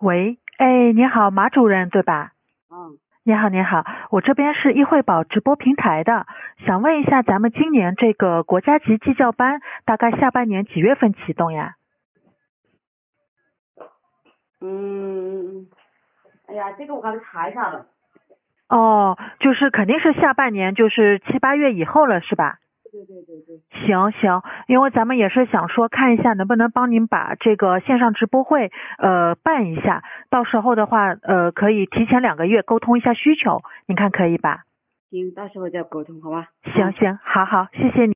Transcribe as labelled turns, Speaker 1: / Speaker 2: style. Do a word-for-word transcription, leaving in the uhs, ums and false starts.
Speaker 1: 喂，哎，你好，马主任对吧？
Speaker 2: 嗯，
Speaker 1: 你好，你好，我这边是易惠宝直播平台的，想问一下，咱们今年这个国家级技教班大概下半年几月份启动呀？
Speaker 2: 嗯，哎呀，这个我还得查一下的。
Speaker 1: 哦，就是肯定是下半年，就是七八月以后了，是吧？
Speaker 2: 对对对对，
Speaker 1: 行行，因为咱们也是想说看一下能不能帮您把这个线上直播会呃办一下，到时候的话呃可以提前两个月沟通一下需求，您看可以吧？
Speaker 2: 行，到时候再沟通，好吧？嗯。
Speaker 1: 行行，好好，谢谢你。